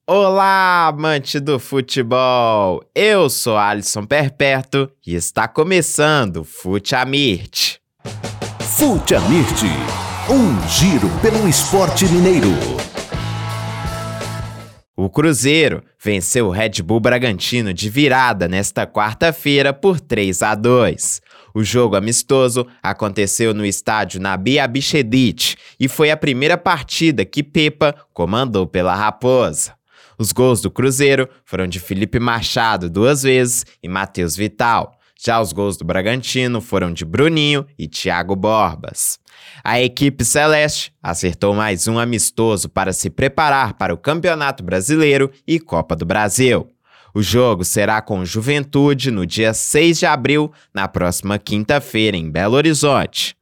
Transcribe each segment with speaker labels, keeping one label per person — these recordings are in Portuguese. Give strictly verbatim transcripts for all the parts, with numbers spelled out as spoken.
Speaker 1: Olá, amante do futebol! Eu sou Alisson Perpétuo e está começando o Fute Amirt.
Speaker 2: Fute Amirt, um giro pelo esporte mineiro.
Speaker 1: O Cruzeiro venceu o Red Bull Bragantino de virada nesta quarta-feira por três a dois. O jogo amistoso aconteceu no estádio Nabi Abichedid e foi a primeira partida que Pepa comandou pela Raposa. Os gols do Cruzeiro foram de Felipe Machado duas vezes e Matheus Vital. Já os gols do Bragantino foram de Bruninho e Thiago Borbas. A equipe celeste acertou mais um amistoso para se preparar para o Campeonato Brasileiro e Copa do Brasil. O jogo será com o Juventude no dia seis de abril, na próxima quinta-feira, em Belo Horizonte.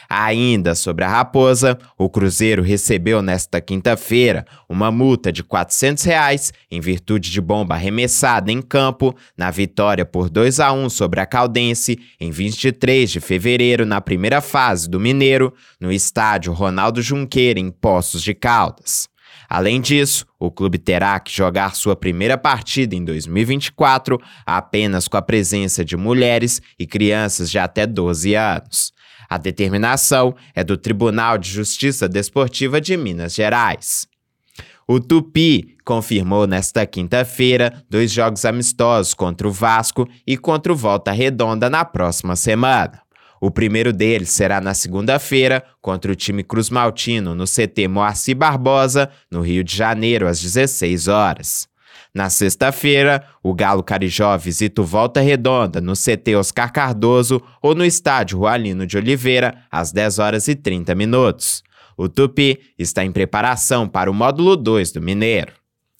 Speaker 1: Ainda sobre a Raposa, o Cruzeiro recebeu nesta quinta-feira uma multa de quatrocentos reais em virtude de bomba arremessada em campo na vitória por dois a um sobre a Caldense em vinte e três de fevereiro na primeira fase do Mineiro, no estádio Ronaldo Junqueira, em Poços de Caldas. Além disso, o clube terá que jogar sua primeira partida em dois mil e vinte e quatro apenas com a presença de mulheres e crianças de até doze anos. A determinação é do Tribunal de Justiça Desportiva de Minas Gerais. O Tupi confirmou nesta quinta-feira dois jogos amistosos contra o Vasco e contra o Volta Redonda na próxima semana. O primeiro deles será na segunda-feira contra o time Cruz Maltino no C T Moacir Barbosa, no Rio de Janeiro, às dezesseis horas. Na sexta-feira, o Galo Carijó visita o Volta Redonda no C T Oscar Cardoso ou no estádio Jualino de Oliveira, às dez horas e trinta minutos. O Tupi está em preparação para o módulo dois do Mineiro.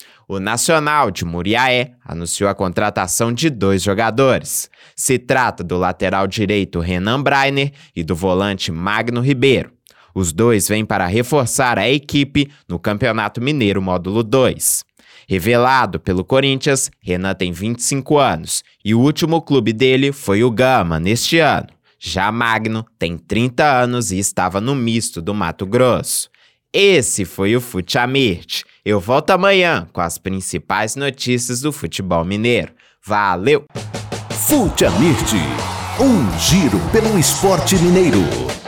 Speaker 1: O Nacional de Muriaé anunciou a contratação de dois jogadores. Se trata do lateral direito Renan Breiner e do volante Magno Ribeiro. Os dois vêm para reforçar a equipe no Campeonato Mineiro Módulo dois. Revelado pelo Corinthians, Renan tem vinte e cinco anos e o último clube dele foi o Gama neste ano. Já Magno tem trinta anos e estava no misto do Mato Grosso. Esse foi o Fute Amirt. Eu volto amanhã com as principais notícias do futebol mineiro. Valeu!
Speaker 2: Fute Amirt, um giro pelo esporte mineiro.